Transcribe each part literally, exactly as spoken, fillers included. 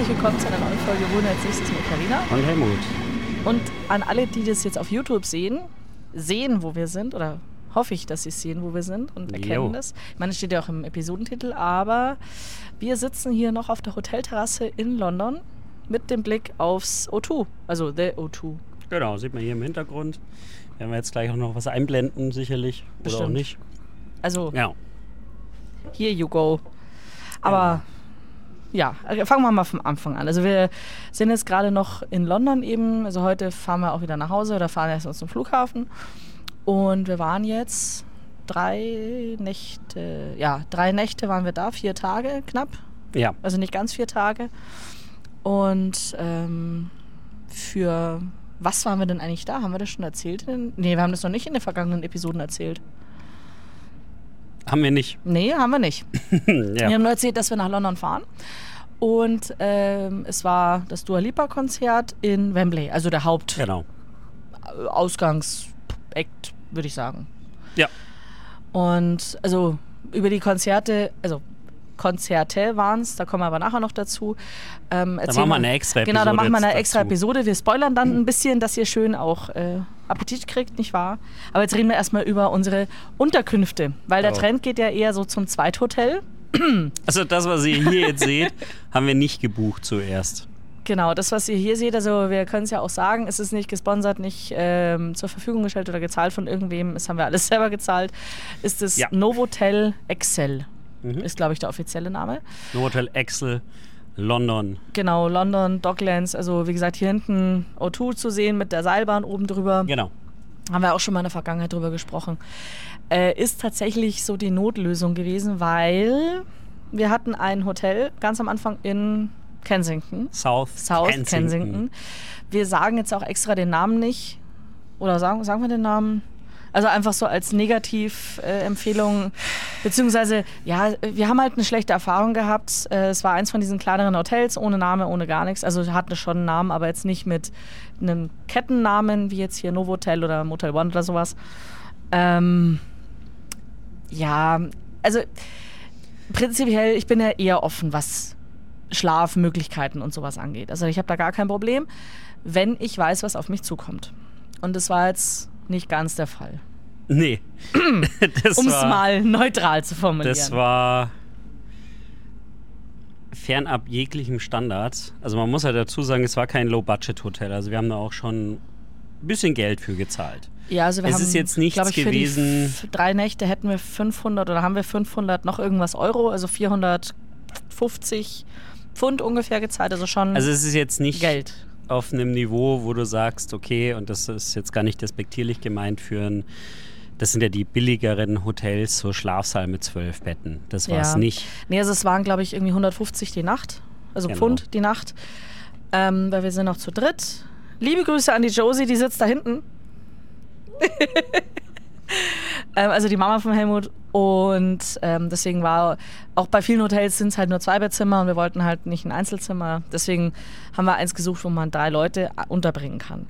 willkommen zu einer neuen Folge Wohnen als nächstes mit Carina. Und Helmut. Und an alle, die das jetzt auf YouTube sehen, sehen, wo wir sind, oder hoffe ich, dass sie sehen, wo wir sind und erkennen Jo. das. Ich meine, es steht ja auch im Episodentitel, aber wir sitzen hier noch auf der Hotelterrasse in London mit dem Blick aufs O zwei, also The O zwei. Genau, sieht man hier im Hintergrund. Werden wir jetzt gleich auch noch was einblenden, sicherlich. Oder Bestimmt. auch nicht. Also, Ja. here you go. Aber ja, fangen wir mal vom Anfang an. Also wir sind jetzt gerade noch in London eben. Also heute fahren wir auch wieder nach Hause oder fahren erst zum Flughafen. Und wir waren jetzt drei Nächte, ja, drei Nächte waren wir da, vier Tage knapp. Ja. Also nicht ganz vier Tage. Und ähm, für was waren wir denn eigentlich da? Haben wir das schon erzählt? Nee, wir haben das noch nicht in den vergangenen Episoden erzählt. Haben wir nicht. Nee, haben wir nicht. Wir ja. haben nur erzählt, dass wir nach London fahren. Und ähm, es war das Dua Lipa-Konzert in Wembley, also der Genau. Hauptausgangsakt, würde ich sagen. Ja. Und also über die Konzerte, also Konzerte waren es, da kommen wir aber nachher noch dazu. Ähm, Da machen wir eine extra Episode. Genau, da machen wir eine jetzt extra dazu. Episode. Wir spoilern dann ein bisschen, dass ihr schön auch äh, Appetit kriegt, nicht wahr? Aber jetzt reden wir erstmal über unsere Unterkünfte, weil der Oh. Trend geht ja eher so zum Zweithotel. Also das, was ihr hier jetzt seht, haben wir nicht gebucht zuerst. Genau, das, was ihr hier seht, also wir können es ja auch sagen, es ist nicht gesponsert, nicht ähm, zur Verfügung gestellt oder gezahlt von irgendwem, das haben wir alles selber gezahlt, ist das Ja. Novotel Excel, Mhm. ist glaube ich der offizielle Name. Novotel Excel, London. Genau, London, Docklands, also wie gesagt hier hinten O zwei zu sehen mit der Seilbahn oben drüber, Genau. haben wir auch schon mal in der Vergangenheit drüber gesprochen, äh, ist tatsächlich so die Notlösung gewesen, weil wir hatten ein Hotel ganz am Anfang in Kensington. South, South Kensington. Kensington. Wir sagen jetzt auch extra den Namen nicht. Oder sagen, sagen wir den Namen? Also einfach so als Negativ-Empfehlung. Äh, Beziehungsweise, ja, wir haben halt eine schlechte Erfahrung gehabt. Äh, es war eins von diesen kleineren Hotels, ohne Name, ohne gar nichts. Also hatte schon einen Namen, aber jetzt nicht mit einem Kettennamen, wie jetzt hier Novotel oder Motel One oder sowas. Ähm, ja, also prinzipiell, ich bin ja eher offen, was Schlafmöglichkeiten und sowas angeht. Also ich habe da gar kein Problem, wenn ich weiß, was auf mich zukommt. Und das war jetzt nicht ganz der Fall. Nee. das Um es war, mal neutral zu formulieren. Das war fernab jeglichem Standard. Also man muss ja dazu sagen, es war kein Low-Budget-Hotel. Also wir haben da auch schon ein bisschen Geld für gezahlt. ja, also wir es haben, ist jetzt nichts glaub ich, für gewesen- die f- drei Nächte hätten wir fünfhundert oder haben wir fünfhundert noch irgendwas Euro, also vierhundertfünfzig Pfund ungefähr gezahlt, also schon Also es ist jetzt nicht Geld. auf einem Niveau, wo du sagst, okay, und das ist jetzt gar nicht despektierlich gemeint für ein, das sind ja die billigeren Hotels, so Schlafsaal mit zwölf Betten. Das war es Ja. nicht. Nee, also es waren, glaube ich, irgendwie hundertfünfzig die Nacht, also Genau. Pfund die Nacht, ähm, weil wir sind noch zu dritt. Liebe Grüße an die Josie, die sitzt da hinten. ähm, also die Mama von Helmut. Und ähm, deswegen war auch bei vielen Hotels sind es halt nur zwei Bettzimmer und wir wollten halt nicht ein Einzelzimmer. Deswegen haben wir eins gesucht, wo man drei Leute unterbringen kann.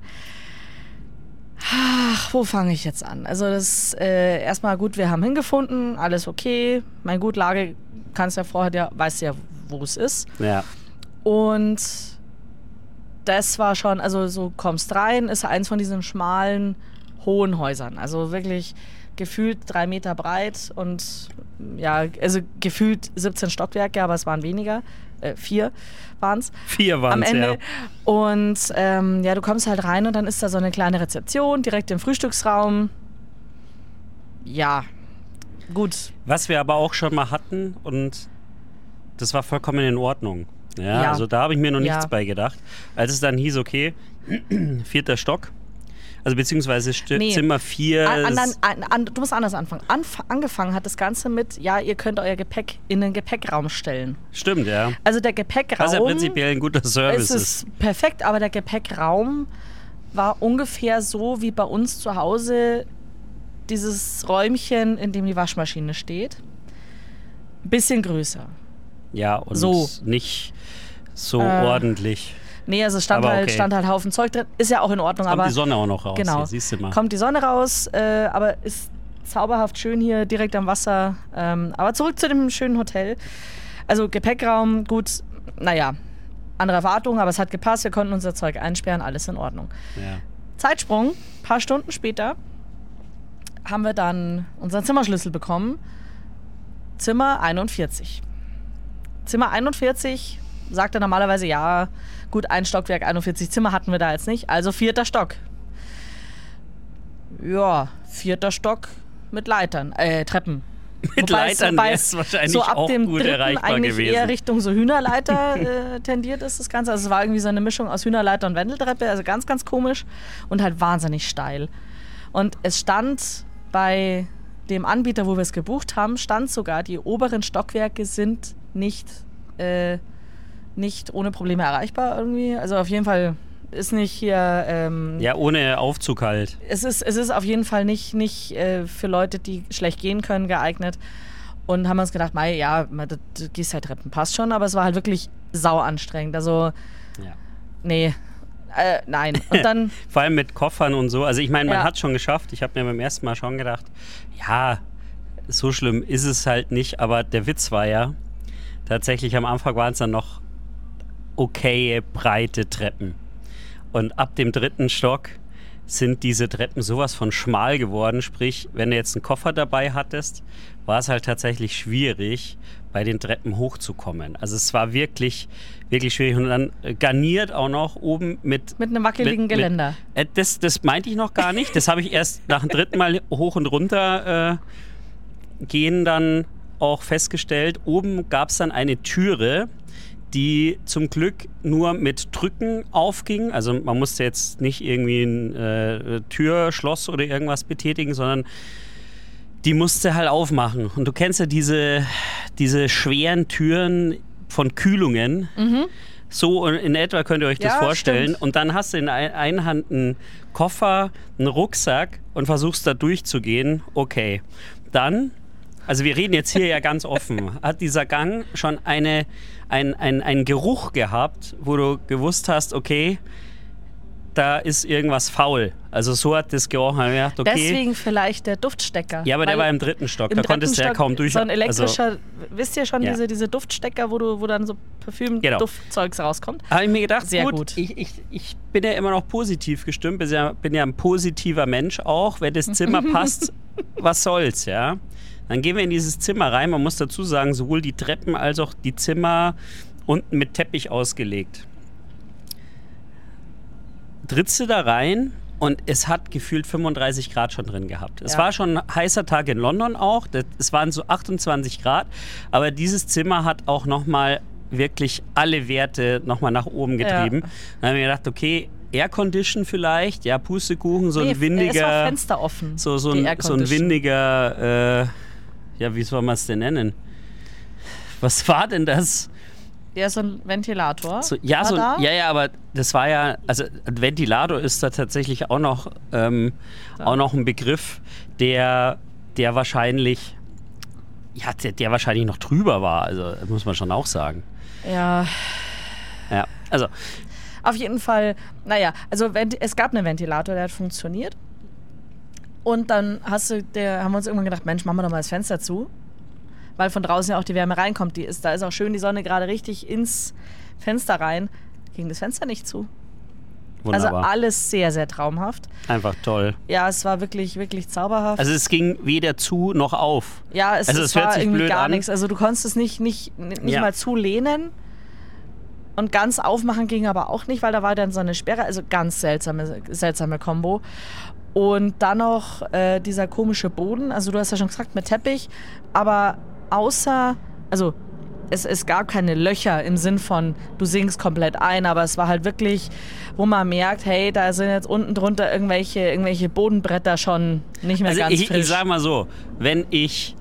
Ach, wo fange ich jetzt an? Also das äh, erstmal gut, wir haben hingefunden, alles okay. Mein gut, Lage kannst ja vorher, ja, weißt ja, wo es ist. Ja. Und das war schon, also so kommst rein, ist eins von diesen schmalen, hohen Häusern. Also wirklich gefühlt drei Meter breit und ja, also gefühlt siebzehn Stockwerke, aber es waren weniger. Äh, vier waren es Vier am waren es, Ende. ja. Und ähm, ja, du kommst halt rein und dann ist da so eine kleine Rezeption direkt im Frühstücksraum. Ja, gut. Was wir aber auch schon mal hatten und das war vollkommen in Ordnung. Ja, Ja. also da habe ich mir noch nichts Ja. bei gedacht. Als es dann hieß, okay, vierter Stock, also beziehungsweise St- Nee. Zimmer vier. An, an, an, an, du musst anders anfangen. Anf angefangen hat das Ganze mit, ja, ihr könnt euer Gepäck in den Gepäckraum stellen. Stimmt, ja. Also der Gepäckraum Was ja prinzipiell ein guter Service es ist. ist perfekt, aber der Gepäckraum war ungefähr so wie bei uns zu Hause dieses Räumchen, in dem die Waschmaschine steht. Bisschen größer. Ja, und So. nicht so Äh, ordentlich. Nee, also es stand, Aber halt, okay. stand halt Haufen Zeug drin. Ist ja auch in Ordnung, Kommt aber die Sonne auch noch raus. genau. Hier, siehst du mal. Kommt die Sonne raus, äh, aber ist zauberhaft schön hier direkt am Wasser. Ähm, aber zurück zu dem schönen Hotel. Also Gepäckraum, gut, naja. andere Erwartungen, aber es hat gepasst, wir konnten unser Zeug einsperren, alles in Ordnung. Ja. Zeitsprung, ein paar Stunden später haben wir dann unseren Zimmerschlüssel bekommen. Zimmer einundvierzig. Zimmer einundvierzig sagte normalerweise, ja, gut, ein Stockwerk, einundvierzig Zimmer hatten wir da jetzt nicht, also vierter Stock. Ja, vierter Stock mit Leitern, äh, Treppen. Mit Wobei Leitern wäre es wahrscheinlich so ab auch dem gut dritten erreichbar eigentlich gewesen. eher Richtung so Hühnerleiter äh, tendiert ist das Ganze. Also es war irgendwie so eine Mischung aus Hühnerleiter und Wendeltreppe, also ganz, ganz komisch und halt wahnsinnig steil. Und es stand bei dem Anbieter, wo wir es gebucht haben, stand sogar, die oberen Stockwerke sind nicht, äh, nicht ohne Probleme erreichbar irgendwie. Also auf jeden Fall ist nicht hier... Ähm, ja, ohne Aufzug halt. Es ist, es ist auf jeden Fall nicht, nicht äh, für Leute, die schlecht gehen können, geeignet. Und haben uns gedacht, mei, ja, du, du gehst halt Treppen, passt schon. Aber es war halt wirklich sau anstrengend. Also, Ja. nee, äh, nein. Und dann... Vor allem mit Koffern und so. Also ich meine, man Ja. hat schon geschafft. Ich habe mir beim ersten Mal schon gedacht, ja, so schlimm ist es halt nicht. Aber der Witz war ja, tatsächlich am Anfang waren es dann noch okaye, breite Treppen. Und ab dem dritten Stock sind diese Treppen sowas von schmal geworden. Sprich, wenn du jetzt einen Koffer dabei hattest, war es halt tatsächlich schwierig, bei den Treppen hochzukommen. Also es war wirklich, wirklich schwierig. Und dann garniert auch noch oben mit... Mit einem wackeligen mit, Geländer. Mit, äh, das, das meinte ich noch gar nicht. Das habe ich erst nach dem dritten Mal hoch und runter äh, gehen dann auch festgestellt. Oben gab es dann eine Türe, die zum Glück nur mit Drücken aufging. Also man musste jetzt nicht irgendwie ein äh, Türschloss oder irgendwas betätigen, sondern die musste halt aufmachen. Und du kennst ja diese, diese schweren Türen von Kühlungen. Mhm. So in etwa könnt ihr euch das Ja, vorstellen. stimmt. Und dann hast du in ein- einer Hand einen Koffer, einen Rucksack und versuchst da durchzugehen. Okay, dann... Also wir reden jetzt hier ja ganz offen. Hat dieser Gang schon eine, ein, ein, einen Geruch gehabt, wo du gewusst hast, okay, da ist irgendwas faul. Also so hat das gerochen. Da hab ich gedacht, okay. Deswegen vielleicht der Duftstecker. Ja, aber der Weil war im dritten Stock. im Da dritten konntest du ja Stock kaum durch. So ein elektrischer, Also, wisst ihr schon, Ja. diese, diese Duftstecker, wo, du, wo dann so Parfüm-Duftzeugs rauskommt? habe ich mir gedacht, Sehr gut, gut. Ich, ich, ich bin ja immer noch positiv gestimmt. Bin ja, bin ja ein positiver Mensch auch. Wenn das Zimmer passt, was soll's, ja. Dann gehen wir in dieses Zimmer rein. Man muss dazu sagen, sowohl die Treppen als auch die Zimmer unten mit Teppich ausgelegt. Trittst du da rein und es hat gefühlt fünfunddreißig Grad schon drin gehabt. Es Ja. war schon ein heißer Tag in London auch. Das- Es waren so achtundzwanzig Grad. Aber dieses Zimmer hat auch nochmal wirklich alle Werte nochmal nach oben getrieben. Ja. Dann haben wir gedacht, okay, Aircondition vielleicht, ja, Pustekuchen, so ein Nee, es war windiger... Fenster offen. So, so, die ein, so ein Aircondition. windiger, äh, ja, wie soll man es denn nennen? Was war denn das? Der ist so ein Ventilator. So, ja, war so, da. ja, ja, aber das war ja, also ein Ventilator ist da tatsächlich auch noch, ähm, So. auch noch ein Begriff, der, der wahrscheinlich, ja, der, der wahrscheinlich noch drüber war. Also das muss man schon auch sagen. Ja, Ja, also auf jeden Fall, naja, also wenn, es gab einen Ventilator, der hat funktioniert. Und dann hast du, der, haben wir uns irgendwann gedacht, Mensch, machen wir doch mal das Fenster zu. Weil von draußen ja auch die Wärme reinkommt. Die ist, da ist auch schön die Sonne gerade richtig ins Fenster rein. Ging das Fenster nicht zu. wunderbar. Also alles sehr, sehr traumhaft. Einfach toll. Ja, es war wirklich, wirklich zauberhaft. Also es ging weder zu noch auf. ja, es, also es es hört war sich irgendwie blöd gar an. nichts. Also du konntest es nicht, nicht, nicht Ja. mal zulehnen. Und ganz aufmachen ging aber auch nicht, weil da war dann so eine Sperre. Also ganz seltsame, seltsame Kombo. Und dann noch äh, dieser komische Boden. Also du hast ja schon gesagt, mit Teppich. Aber außer, also es, es gab keine Löcher im Sinn von, du sinkst komplett ein. Aber es war halt wirklich, wo man merkt, hey, da sind jetzt unten drunter irgendwelche, irgendwelche Bodenbretter schon nicht mehr Also ganz ich, frisch. ich sag mal so, wenn ich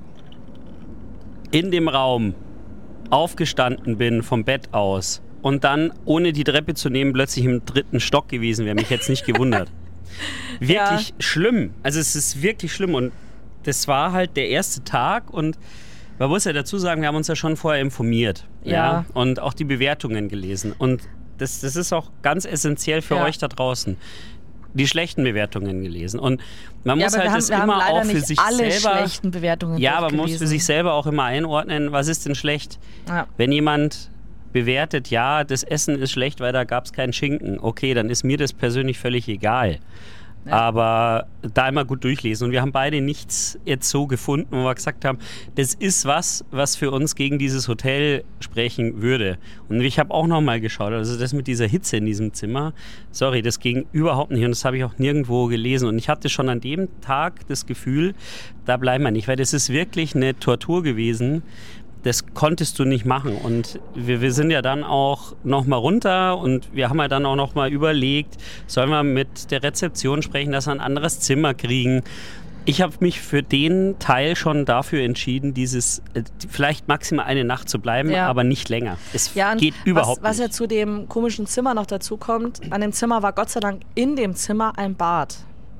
in dem Raum aufgestanden bin vom Bett aus und dann, ohne die Treppe zu nehmen, plötzlich im dritten Stock gewesen wäre, mich jetzt nicht gewundert. Wirklich Ja. schlimm. Also es ist wirklich schlimm und das war halt der erste Tag und man muss ja dazu sagen, wir haben uns ja schon vorher informiert. Ja. Und auch die Bewertungen gelesen. Und das, das ist auch ganz essentiell für Ja. euch da draußen. Die schlechten Bewertungen gelesen. Und man ja, muss aber halt wir haben, das wir haben immer leider auch für nicht sich alle selber... schlechten Bewertungen Ja, aber man muss für durchgelesen. sich selber auch immer einordnen, was ist denn schlecht? Ja. Wenn jemand bewertet, ja, das Essen ist schlecht, weil da gab es keinen Schinken. Okay, dann ist mir das persönlich völlig egal. Ja. Aber da immer gut durchlesen. Und wir haben beide nichts jetzt so gefunden, wo wir gesagt haben, das ist was, was für uns gegen dieses Hotel sprechen würde. Und ich habe auch nochmal geschaut, also das mit dieser Hitze in diesem Zimmer, sorry, das ging überhaupt nicht. Und das habe ich auch nirgendwo gelesen. Und ich hatte schon an dem Tag das Gefühl, da bleiben wir nicht, weil das ist wirklich eine Tortur gewesen. Das konntest du nicht machen. Und wir, wir sind ja dann auch nochmal runter und wir haben ja dann auch nochmal überlegt, sollen wir mit der Rezeption sprechen, dass wir ein anderes Zimmer kriegen. Ich habe mich für den Teil schon dafür entschieden, dieses äh, vielleicht maximal eine Nacht zu bleiben, ja. aber nicht länger. Es ja, geht überhaupt was, was nicht. Was ja zu dem komischen Zimmer noch dazu kommt, an dem Zimmer war Gott sei Dank in dem Zimmer ein Bad.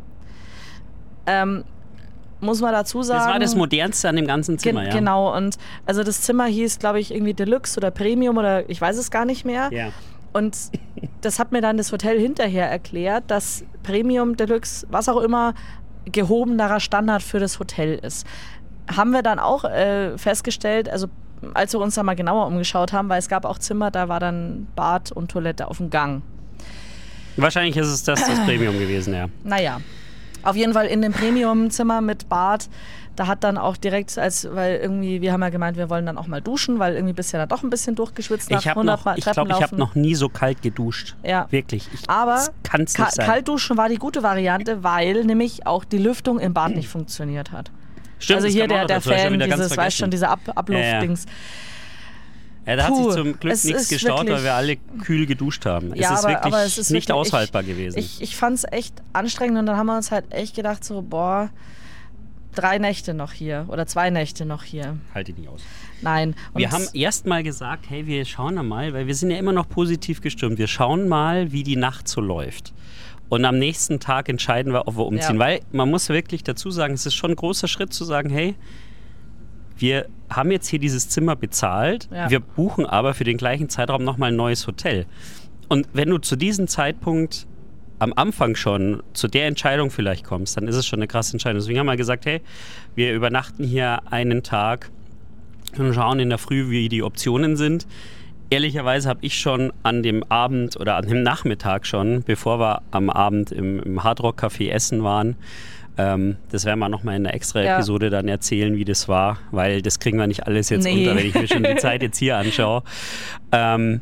Ähm, muss man dazu sagen. Das war das Modernste an dem ganzen Zimmer, Ge- ja. Genau, und also das Zimmer hieß, glaube ich, irgendwie Deluxe oder Premium oder ich weiß es gar nicht mehr. Ja. Und das hat mir dann das Hotel hinterher erklärt, dass Premium, Deluxe, was auch immer, gehobenerer Standard für das Hotel ist. Haben wir dann auch äh, festgestellt, also als wir uns da mal genauer umgeschaut haben, weil es gab auch Zimmer, da war dann Bad und Toilette auf dem Gang. Wahrscheinlich ist es das, das Premium gewesen, ja. Naja. Auf jeden Fall in dem Premium-Zimmer mit Bad, da hat dann auch direkt, als, weil irgendwie, wir haben ja gemeint, wir wollen dann auch mal duschen, weil irgendwie bist du ja dann doch ein bisschen durchgeschwitzt nach ich hab hundert noch, Mal Ich glaube, ich habe noch nie so kalt geduscht. Ja. Wirklich. Ich, Aber kann's nicht ka- sein. Kaltduschen war die gute Variante, weil nämlich auch die Lüftung im Bad nicht funktioniert hat. Stimmt, also das hier kam auch der, noch der dazu, hab ich schon Fan, wieder ganz dieses, weißt schon, vergessen. diese Ab Abluftdings. Ja, ja. Ja, da Puh, hat sich zum Glück es nichts ist gestaut, wirklich- weil wir alle kühl geduscht haben. Es Ja, ist aber- wirklich aber es ist nicht wirklich- aushaltbar gewesen. Ich, ich fand es echt anstrengend und dann haben wir uns halt echt gedacht, so, boah, drei Nächte noch hier oder zwei Nächte noch hier. Halte ich nicht aus. Nein. Und Wir haben erst mal gesagt, hey, wir schauen mal, weil wir sind ja immer noch positiv gestimmt. Wir schauen mal, wie die Nacht so läuft. Und am nächsten Tag entscheiden wir, ob wir umziehen. Ja. Weil man muss wirklich dazu sagen, es ist schon ein großer Schritt zu sagen, hey, wir haben jetzt hier dieses Zimmer bezahlt, Ja. wir buchen aber für den gleichen Zeitraum nochmal ein neues Hotel. Und wenn du zu diesem Zeitpunkt am Anfang schon zu der Entscheidung vielleicht kommst, dann ist es schon eine krasse Entscheidung. Deswegen haben wir gesagt, hey, wir übernachten hier einen Tag und schauen in der Früh, wie die Optionen sind. Ehrlicherweise habe ich schon an dem Abend oder an dem Nachmittag schon, bevor wir am Abend im, im Hard Rock Café essen waren, ähm, das werden wir nochmal in einer extra Ja. Episode dann erzählen, wie das war, weil das kriegen wir nicht alles jetzt Nee. unter, wenn ich mir schon die Zeit jetzt hier anschaue. Ähm,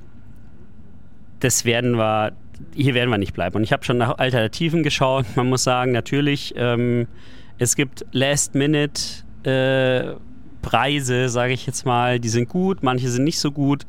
das werden wir, hier werden wir nicht bleiben. Und ich habe schon nach Alternativen geschaut. Man muss sagen, natürlich, ähm, es gibt Last-Minute äh, Preise, sage ich jetzt mal, die sind gut, manche sind nicht so gut.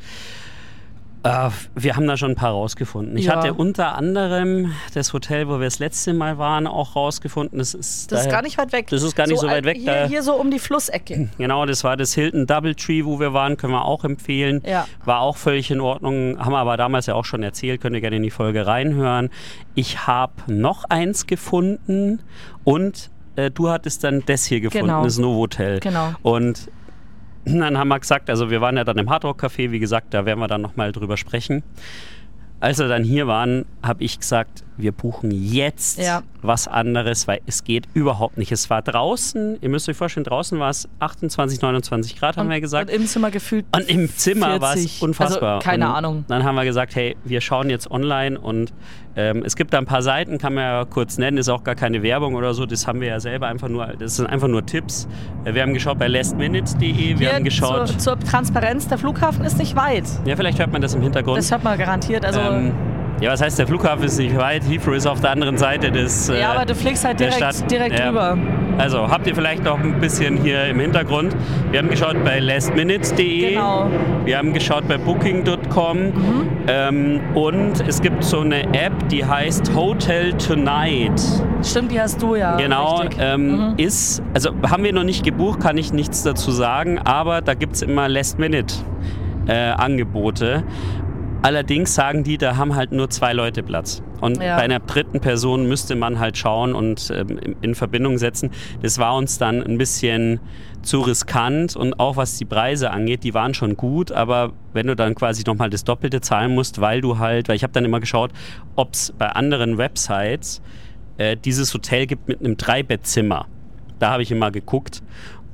Äh, wir haben da schon ein paar rausgefunden. Ich Ja. hatte unter anderem das Hotel, wo wir das letzte Mal waren, auch rausgefunden. Das ist, das ist daher- gar nicht weit weg. Das ist gar nicht so weit weg. Hier, Da- hier so um die Flussecke. Genau, das war das Hilton Doubletree, wo wir waren, können wir auch empfehlen. Ja. War auch völlig in Ordnung, haben wir aber damals ja auch schon erzählt, könnt ihr gerne in die Folge reinhören. Ich habe noch eins gefunden und äh, du hattest dann das hier gefunden, Genau. das Novotel. Genau. Und dann haben wir gesagt, also wir waren ja dann im Hard Rock Café, wie gesagt, da werden wir dann nochmal drüber sprechen. Als wir dann hier waren, habe ich gesagt, wir buchen jetzt Ja. was anderes, weil es geht überhaupt nicht. Es war draußen, ihr müsst euch vorstellen, draußen war es achtundzwanzig, neunundzwanzig Grad, haben wir gesagt. Und im Zimmer gefühlt Und im Zimmer war es vierzig. unfassbar. Also, keine und Ahnung. Dann haben wir gesagt, hey, wir schauen jetzt online und ähm, es gibt da ein paar Seiten, kann man ja kurz nennen, ist auch gar keine Werbung oder so, das haben wir ja selber einfach nur, das sind einfach nur Tipps. Äh, Wir haben geschaut bei last minute punkt de, wir Hier haben geschaut, Zur, zur Transparenz, der Flughafen ist nicht weit. ja, vielleicht hört man das im Hintergrund. Das hört man garantiert. Also, ähm, ja, was heißt, der Flughafen ist nicht weit, Heathrow ist auf der anderen Seite des äh, ja, aber du fliegst halt der direkt, Stadt. direkt Ja. rüber. Also habt ihr vielleicht noch ein bisschen hier im Hintergrund. Wir haben geschaut bei last minute punkt de, Genau. wir haben geschaut bei booking punkt com Mhm. ähm, und es gibt so eine App, die heißt Hotel Tonight. Stimmt, die hast du ja. Genau, Richtig. ähm, Mhm. ist, also haben wir noch nicht gebucht, kann ich nichts dazu sagen, aber da gibt es immer Last Minute äh, Angebote. Allerdings sagen die, da haben halt nur zwei Leute Platz. Und Ja. bei einer dritten Person müsste man halt schauen und ähm, in- in Verbindung setzen. Das war uns dann ein bisschen zu riskant und auch was die Preise angeht, die waren schon gut, aber wenn du dann quasi nochmal das Doppelte zahlen musst, weil du halt, weil ich habe dann immer geschaut, ob es bei anderen Websites äh, dieses Hotel gibt mit einem Dreibettzimmer. Da habe ich immer geguckt.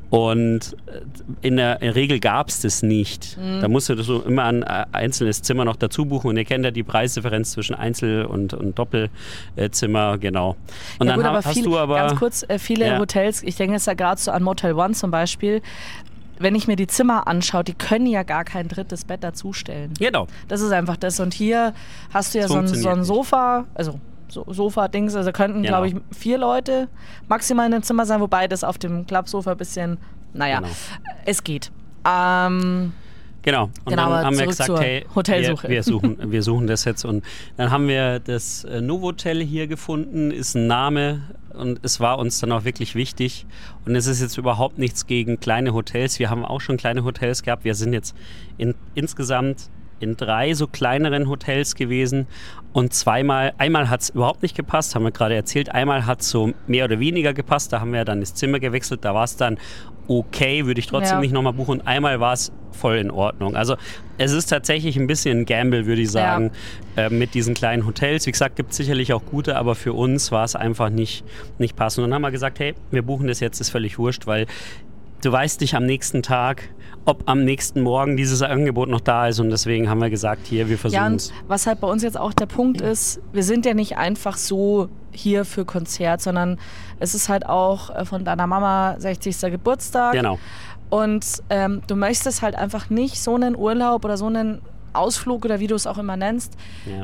Und in der Regel gab es das nicht. Mhm. Da musst du so immer ein einzelnes Zimmer noch dazu buchen. Und ihr kennt ja die Preisdifferenz zwischen Einzel- und, und Doppelzimmer, genau. Und ja, dann gut, ha- aber hast viele, du aber... ganz kurz, äh, viele Ja. Hotels, ich denke jetzt da gerade so an Motel One zum Beispiel, wenn ich mir die Zimmer anschaue, die können ja gar kein drittes Bett dazustellen. Genau. Das ist einfach das. Und hier hast du ja Das so ein, so funktioniert ein nicht. Sofa, also so Sofa-Dings, also könnten, Genau. glaube ich, vier Leute maximal in einem Zimmer sein, wobei das auf dem Klappsofa ein bisschen, naja, Genau. es geht. Ähm, Genau. Und Genau, aber dann haben wir zurück gesagt, zur hey, Hotelsuche. Wir, wir, suchen, wir suchen das jetzt. Und dann haben wir das äh, Novotel hier gefunden, ist ein Name und es war uns dann auch wirklich wichtig. Und es ist jetzt überhaupt nichts gegen kleine Hotels. Wir haben auch schon kleine Hotels gehabt. Wir sind jetzt in, insgesamt in drei so kleineren Hotels gewesen und zweimal, einmal hat es überhaupt nicht gepasst, haben wir gerade erzählt, einmal hat es so mehr oder weniger gepasst, da haben wir dann das Zimmer gewechselt, da war es dann okay, würde ich trotzdem Ja. nicht nochmal buchen und einmal war es voll in Ordnung. Also es ist tatsächlich ein bisschen ein Gamble, würde ich sagen, ja. äh, mit diesen kleinen Hotels. Wie gesagt, gibt es sicherlich auch gute, aber für uns war es einfach nicht, nicht passend. Und dann haben wir gesagt, hey, wir buchen das jetzt, ist völlig wurscht, weil du weißt nicht am nächsten Tag, ob am nächsten Morgen dieses Angebot noch da ist und deswegen haben wir gesagt, hier, wir ja, versuchen und es. was halt bei uns jetzt auch der Punkt ist, wir sind ja nicht einfach so hier für Konzert, sondern es ist halt auch äh, von deiner Mama sechzigsten Geburtstag. Genau. Und ähm, du möchtest halt einfach nicht so einen Urlaub oder so einen Ausflug oder wie du es auch immer nennst, Ja.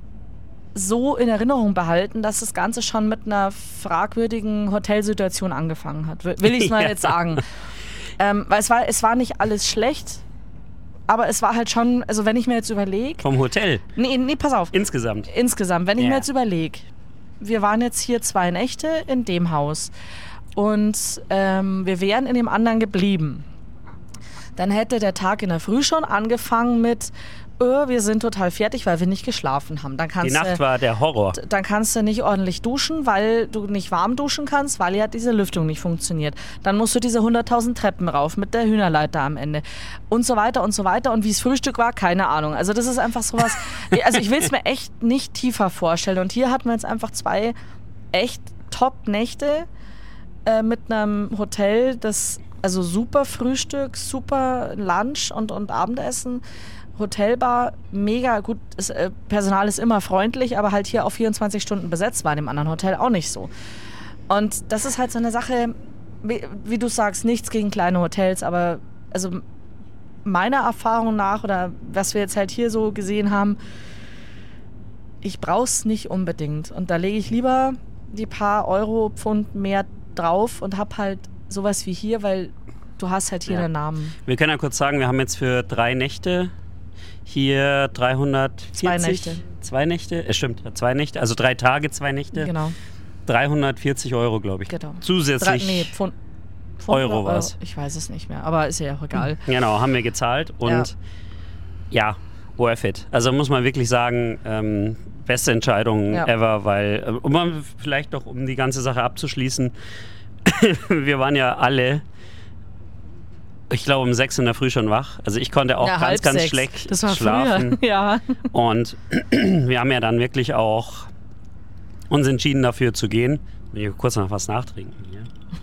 so in Erinnerung behalten, dass das Ganze schon mit einer fragwürdigen Hotelsituation angefangen hat. Will ich es mal Ja. jetzt sagen. Ähm, weil es war, es war nicht alles schlecht, aber es war halt schon, also wenn ich mir jetzt überlege, Vom Hotel nee, nee, pass auf, insgesamt. insgesamt, wenn ich Ja. mir jetzt überlege, wir waren jetzt hier zwei Nächte in dem Haus und ähm, wir wären in dem anderen geblieben. Dann hätte der Tag in der Früh schon angefangen mit, öh, wir sind total fertig, weil wir nicht geschlafen haben. Dann Die kannst Nacht du, war der Horror. dann kannst du nicht ordentlich duschen, weil du nicht warm duschen kannst, weil ja diese Lüftung nicht funktioniert. Dann musst du diese hunderttausend Treppen rauf mit der Hühnerleiter am Ende und so weiter und so weiter. Und wie es Frühstück war, keine Ahnung. Also das ist einfach sowas, also ich will es mir echt nicht tiefer vorstellen. Und hier hatten wir jetzt einfach zwei echt Top-Nächte äh, mit einem Hotel, das also super Frühstück, super Lunch und, und Abendessen. Hotelbar, mega gut. Das äh, Personal ist immer freundlich, aber halt hier auf vierundzwanzig Stunden besetzt, war in dem anderen Hotel auch nicht so. Und das ist halt so eine Sache, wie, wie du sagst, nichts gegen kleine Hotels, aber also meiner Erfahrung nach oder was wir jetzt halt hier so gesehen haben, ich brauch's nicht unbedingt. Und da lege ich lieber die paar Euro, Pfund mehr drauf und hab halt sowas wie hier, weil du hast halt hier Ja. den Namen. Wir können ja kurz sagen, wir haben jetzt für drei Nächte hier dreihundertvierzig. Zwei Nächte. Zwei Nächte? Es stimmt, zwei Nächte. Also drei Tage, zwei Nächte. Genau. dreihundertvierzig Euro, glaube ich. Genau. Zusätzlich. Drei, nee, Pfund, Pfund Euro oder war's. Ich weiß es nicht mehr, aber ist ja auch egal. Genau, haben wir gezahlt und ja, worth it. Also muss man wirklich sagen, ähm, beste Entscheidung Ja. ever, weil, äh, um mal vielleicht doch, um die ganze Sache abzuschließen, wir waren ja alle, ich glaube, um sechs in der Früh schon wach. Also ich konnte auch Ja, ganz, halb ganz sechs. schlecht Das war schlafen. früher. Ja. Und wir haben ja dann wirklich auch uns entschieden, dafür zu gehen. Ich will kurz noch was nachtrinken hier.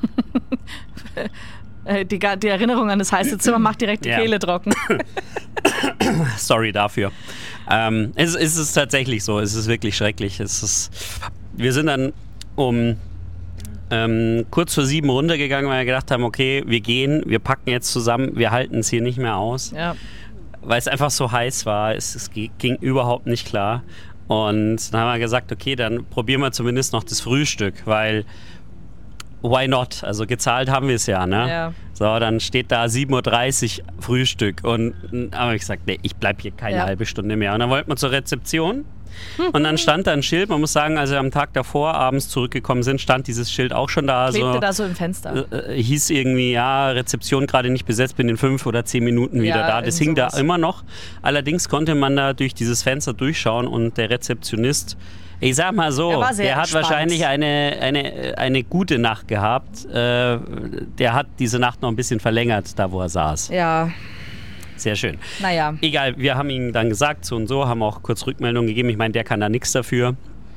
Äh, Die, die Erinnerung an das heiße Zimmer macht direkt die Ja. Kehle trocken. Sorry dafür. Ähm, es, es ist tatsächlich so, es ist wirklich schrecklich. Es ist, wir sind dann um ähm, kurz vor sieben runtergegangen, weil wir gedacht haben, okay, wir gehen, wir packen jetzt zusammen, wir halten es hier nicht mehr aus, Ja. weil es einfach so heiß war, es, es ging überhaupt nicht klar. Und dann haben wir gesagt, okay, dann probieren wir zumindest noch das Frühstück, weil why not? Also gezahlt haben wir es ja, ne? Ja. So, dann steht da sieben Uhr dreißig Frühstück und dann habe ich gesagt, nee, ich bleibe hier keine Ja. halbe Stunde mehr. Und dann wollten wir zur Rezeption und dann stand da ein Schild, man muss sagen, als wir am Tag davor abends zurückgekommen sind, stand dieses Schild auch schon da. Klebte So, da so im Fenster. äh, hieß irgendwie, ja, Rezeption gerade nicht besetzt, bin in fünf oder zehn Minuten wieder Ja, da. Das irgend hing da sowas. immer noch. Allerdings konnte man da durch dieses Fenster durchschauen und der Rezeptionist, ich sag mal so, Er war sehr der hat entspannt. wahrscheinlich eine, eine, eine gute Nacht gehabt. Äh, der hat diese Nacht noch ein bisschen verlängert, da wo er saß. Ja, Sehr schön. naja. Egal, wir haben ihm dann gesagt, so und so, haben auch kurz Rückmeldung gegeben. Ich meine, der kann da nichts dafür.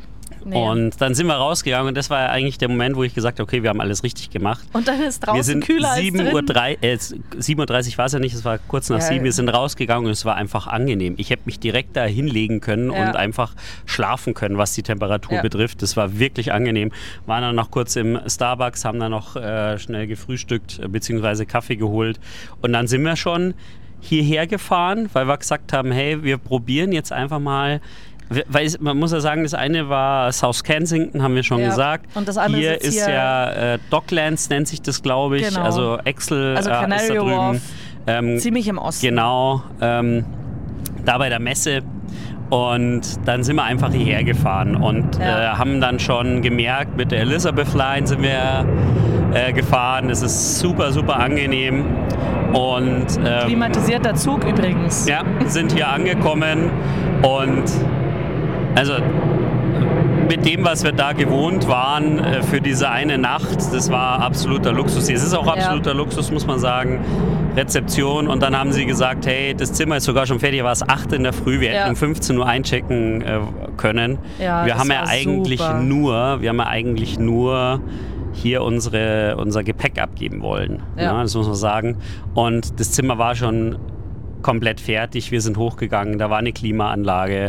Nee. Und dann sind wir rausgegangen und das war eigentlich der Moment, wo ich gesagt habe, okay, wir haben alles richtig gemacht. Und dann ist draußen wir sind kühler als sieben drin. Uhr dreißig, äh, sieben Uhr dreißig war es ja nicht, es war kurz nach Ja. sieben. Wir sind rausgegangen und es war einfach angenehm. Ich hätte mich direkt da hinlegen können Ja. und einfach schlafen können, was die Temperatur Ja. betrifft. Das war wirklich angenehm. Waren dann noch kurz im Starbucks, haben dann noch äh, schnell gefrühstückt äh, beziehungsweise Kaffee geholt. Und dann sind wir schon hierher gefahren, weil wir gesagt haben, hey, wir probieren jetzt einfach mal. Weil es, man muss ja sagen, das eine war South Kensington, haben wir schon Ja. gesagt. Und das andere hier ist ist hier ja äh, Docklands, nennt sich das, glaube ich. Genau. Also Excel Also äh, ist da Canary drüben. Wharf, Ähm, ziemlich im Osten. Genau, ähm, da bei der Messe. Und dann sind wir einfach hierher gefahren und Ja. äh, haben dann schon gemerkt, mit der Elizabeth Line sind wir äh, gefahren. Es ist super, super angenehm. Und ähm, Klimatisierter Zug übrigens. ja, sind hier angekommen und also mit dem, was wir da gewohnt waren äh, für diese eine Nacht, das war absoluter Luxus. Es ist auch absoluter Ja. Luxus, muss man sagen. Rezeption und dann haben sie gesagt, hey, das Zimmer ist sogar schon fertig, war es acht in der Früh, wir Ja. hätten um fünfzehn Uhr einchecken äh, können. Ja, wir das haben ja war eigentlich super. nur, wir haben ja eigentlich nur hier unsere, unser Gepäck abgeben wollen. Ja. Ja, das muss man sagen. Und das Zimmer war schon komplett fertig. Wir sind hochgegangen, da war eine Klimaanlage.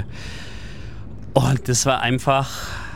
Und das war einfach.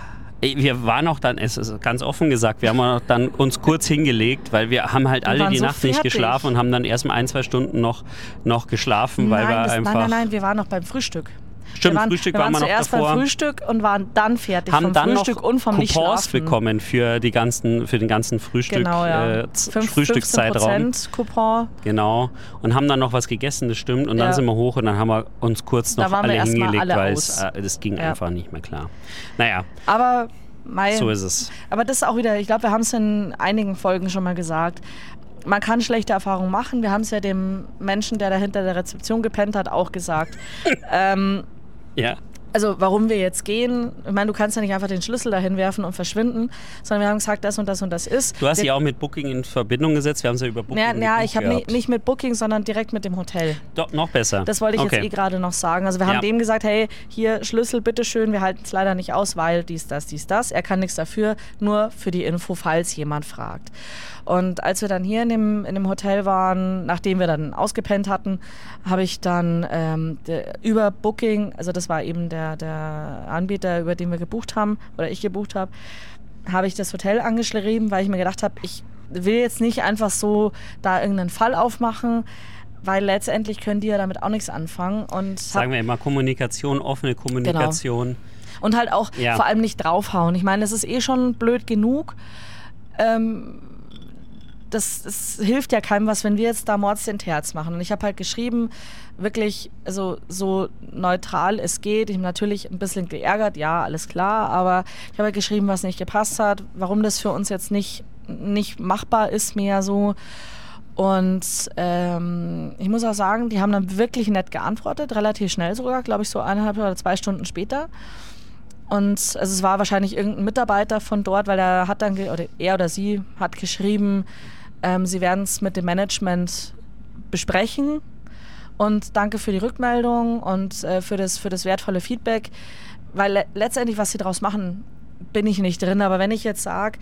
Wir waren auch dann, es ist ganz offen gesagt, wir haben auch dann uns kurz hingelegt, weil wir haben halt Wir alle waren die so Nacht nicht fertig. geschlafen und haben dann erst mal ein, zwei Stunden noch, noch geschlafen, weil nein, wir das, einfach. nein, nein, nein, wir waren noch beim Frühstück. Stimmt, wir waren, Frühstück wir waren waren wir noch zuerst davor. beim Frühstück und waren dann fertig haben vom dann Frühstück noch und vom Coupons Nicht-Schlafen. bekommen für, die ganzen, für den ganzen Frühstück, Genau, ja. äh, Z- Fünf- Frühstückszeitraum. fünfzehn Prozent Coupon. Genau. Und haben dann noch was gegessen, das stimmt. Und dann Ja. sind wir hoch und dann haben wir uns kurz Da noch waren wir alle erst mal hingelegt, alle weil aus. es, äh, das ging Ja. einfach nicht mehr klar. Naja, Aber, Mai, so ist es. aber das ist auch wieder, ich glaube, wir haben es in einigen Folgen schon mal gesagt. Man kann schlechte Erfahrungen machen. Wir haben es ja dem Menschen, der da hinter der Rezeption gepennt hat, auch gesagt. ähm, Ja. Also warum wir jetzt gehen, ich meine, du kannst ja nicht einfach den Schlüssel dahin werfen und verschwinden, sondern wir haben gesagt, das und das und das ist. Du hast wir, dich auch mit Booking in Verbindung gesetzt. Wir haben es ja über Booking Ja, ja gebucht ich habe gehabt. nicht, nicht mit Booking, sondern direkt mit dem Hotel. Doch, noch besser. Das wollte ich okay. jetzt eh gerade noch sagen. Also wir haben Ja. dem gesagt, hey, hier Schlüssel, bitteschön, wir halten es leider nicht aus, weil dies, das, dies, das. Er kann nichts dafür, nur für die Info, falls jemand fragt. Und als wir dann hier in dem, in dem Hotel waren, nachdem wir dann ausgepennt hatten, habe ich dann ähm, de, über Booking, also das war eben der, der Anbieter, über den wir gebucht haben, oder ich gebucht habe, habe ich das Hotel angeschrieben, weil ich mir gedacht habe, ich will jetzt nicht einfach so da irgendeinen Fall aufmachen, weil letztendlich können die ja damit auch nichts anfangen. Und Sagen wir immer Kommunikation, offene Kommunikation. Und halt auch Ja. vor allem nicht draufhauen. Ich meine, das ist eh schon blöd genug. Ähm, das, das hilft ja keinem was, wenn wir jetzt da Mords den Terz machen. Und ich habe halt geschrieben, wirklich also so neutral es geht. Ich bin natürlich ein bisschen geärgert, ja, alles klar. Aber ich habe halt geschrieben, was nicht gepasst hat, warum das für uns jetzt nicht, nicht machbar ist mehr so. Und ähm, ich muss auch sagen, die haben dann wirklich nett geantwortet, relativ schnell sogar, glaube ich so eineinhalb oder zwei Stunden später. Und also es war wahrscheinlich irgendein Mitarbeiter von dort, weil er hat dann, ge- oder er oder sie hat geschrieben, ähm, sie werden es mit dem Management besprechen. Und danke für die Rückmeldung und äh, für, das, für das wertvolle Feedback. Weil le- letztendlich, was sie daraus machen, bin ich nicht drin. Aber wenn ich jetzt sage,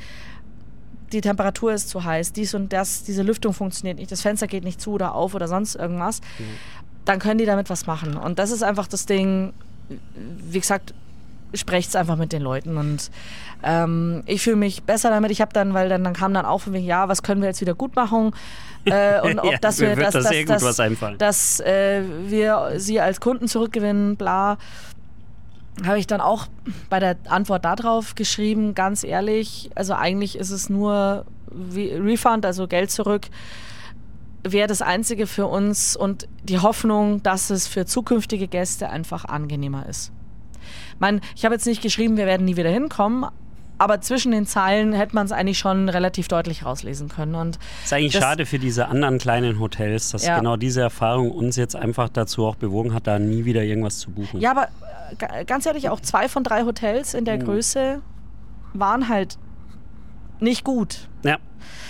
die Temperatur ist zu heiß, dies und das, diese Lüftung funktioniert nicht, das Fenster geht nicht zu oder auf oder sonst irgendwas, mhm. dann können die damit was machen. Und das ist einfach das Ding, wie gesagt, sprecht es einfach mit den Leuten. Und ähm, ich fühle mich besser damit. Ich habe dann, weil dann, dann kam dann auch von wegen, ja, was können wir jetzt wieder gut machen? Äh, und ob ja, dass mir wir, wird dass, da dass, sehr gut dass, was einfallen. dass äh, wir sie als Kunden zurückgewinnen, bla. Habe ich dann auch bei der Antwort darauf geschrieben, ganz ehrlich, also eigentlich ist es nur Refund, also Geld zurück, wäre das Einzige für uns und die Hoffnung, dass es für zukünftige Gäste einfach angenehmer ist. Ich meine, ich habe jetzt nicht geschrieben, wir werden nie wieder hinkommen, aber zwischen den Zeilen hätte man es eigentlich schon relativ deutlich rauslesen können. Und ist eigentlich das, schade für diese anderen kleinen Hotels, dass ja. genau diese Erfahrung uns jetzt einfach dazu auch bewogen hat, da nie wieder irgendwas zu buchen. Ja, aber äh, ganz ehrlich, auch zwei von drei Hotels in der mhm. Größe waren halt nicht gut. Ja.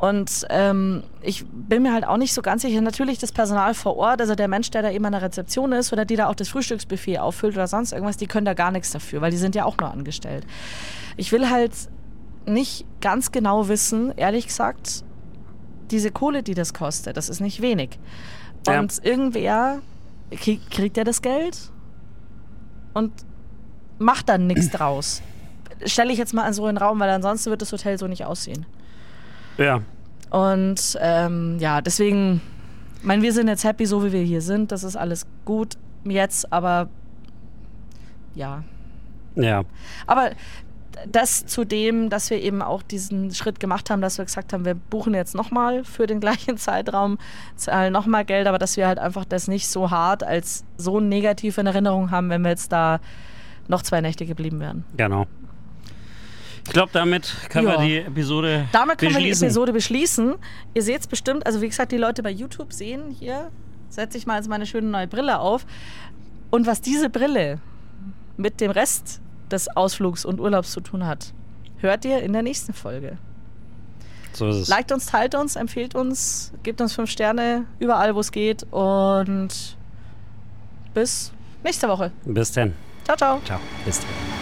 Und ähm, ich bin mir halt auch nicht so ganz sicher, natürlich das Personal vor Ort, also der Mensch, der da eben an der Rezeption ist oder die da auch das Frühstücksbuffet auffüllt oder sonst irgendwas, die können da gar nichts dafür, weil die sind ja auch nur angestellt. Ich will halt nicht ganz genau wissen, ehrlich gesagt, diese Kohle, die das kostet, das ist nicht wenig. Und ja. irgendwer krieg, kriegt ja das Geld und macht dann nichts draus. Stelle ich jetzt mal an so einen Raum, weil ansonsten wird das Hotel so nicht aussehen. Ja. Und ähm, ja, deswegen, ich meine, wir sind jetzt happy, so wie wir hier sind. Das ist alles gut jetzt, aber ja. Ja. Aber das zu dem, dass wir eben auch diesen Schritt gemacht haben, dass wir gesagt haben, wir buchen jetzt nochmal für den gleichen Zeitraum, zahlen nochmal Geld, aber dass wir halt einfach das nicht so hart als so negativ in Erinnerung haben, wenn wir jetzt da noch zwei Nächte geblieben wären. Genau. Ich glaube, damit können ja. wir die Episode Damit können beschließen. wir die Episode beschließen. Ihr seht es bestimmt, also wie gesagt, die Leute bei YouTube sehen hier, setze ich mal jetzt meine schöne neue Brille auf. Und was diese Brille mit dem Rest des Ausflugs und Urlaubs zu tun hat, hört ihr in der nächsten Folge. So ist es. Liked uns, teilt uns, empfiehlt uns, gebt uns fünf Sterne überall, wo es geht und bis nächste Woche. Bis dann. Ciao, ciao. Ciao. Bis dann.